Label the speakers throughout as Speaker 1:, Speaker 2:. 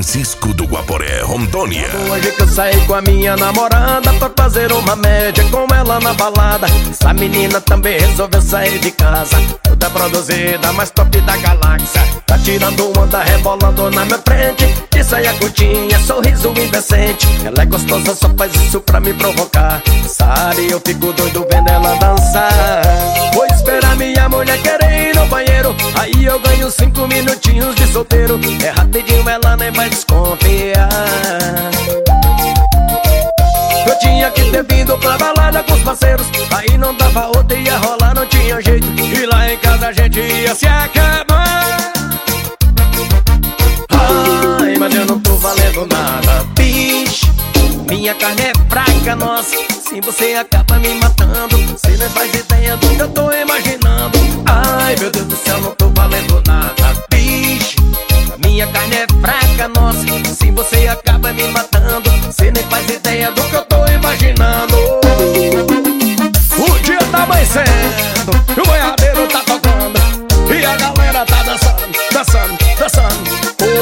Speaker 1: Francisco do Guaporé, Rondônia.
Speaker 2: Hoje que eu saí com a minha namorada pra fazer uma média com ela na balada. Essa menina também resolveu sair de casa, toda produzida, mais top da galáxia. Tá tirando onda, rebolando na minha frente, de saia curtinha, sorriso indecente. Ela é gostosa, só faz isso pra me provocar. Sabe, eu fico doido vendo ela dançar. Vou esperar minha mulher querer ir no banheiro, aí eu ganho 5 minutinhos de solteiro. É rapidinho, ela nem vai desconfiar. Eu tinha que ter vindo pra balada com os parceiros, aí não dava outra, ia rolar, não tinha jeito. E lá em casa a gente ia se acabar. Ai, mas eu não tô valendo nada, bicho. Minha carne é fraca, nossa, se você acaba me matando, você não faz ideia do que eu tô imaginando. Ai, meu Deus do céu, não tô valendo nada, bicho. Minha carne é fraca, nossa, se você acaba me matando, você nem faz ideia do que eu tô imaginando. O dia tá amanhecendo, o boiadeiro tá tocando, e a galera tá dançando, dançando, dançando.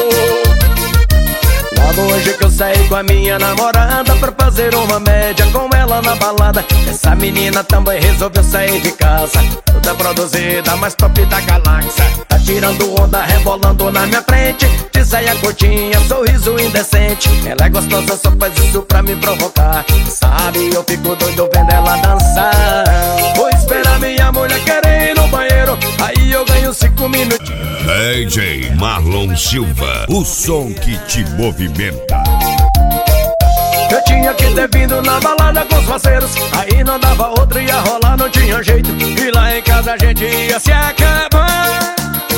Speaker 2: Logo hoje que eu saí com a minha namorada pra fazer uma média com ela na balada. Essa menina também resolveu sair de casa, toda produzida, mais top da galáxia. Tá tirando onda, rebolando na minha frente, de saia curtinha, sorriso indecente. Ela é gostosa, só faz isso pra me provocar. Sabe, eu fico doido vendo ela dançar. Vou esperar minha mulher querer ir no banheiro, aí eu ganho 5 minutos.
Speaker 1: DJ Marlon Silva, o som que te movimenta.
Speaker 2: Eu tinha que ter vindo na balada com os parceiros, aí não dava outra, ia rolar, não tinha jeito. E lá em casa a gente ia se acabar.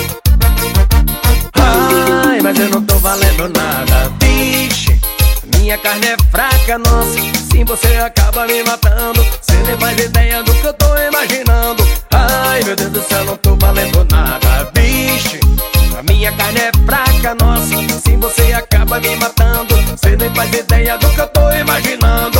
Speaker 2: Ai, mas eu não tô valendo nada, bicho. Minha carne é fraca, nossa, se você acaba me matando, você nem faz ideia do que eu tô imaginando. Ai, meu Deus do céu, não tô valendo nada, bicho. A minha carne é fraca, nossa, se você acaba me matando, você nem faz ideia do que eu tô imaginando.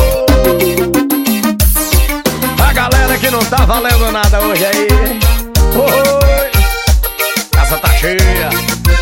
Speaker 2: A galera que não tá valendo nada hoje aí, oi, casa tá cheia.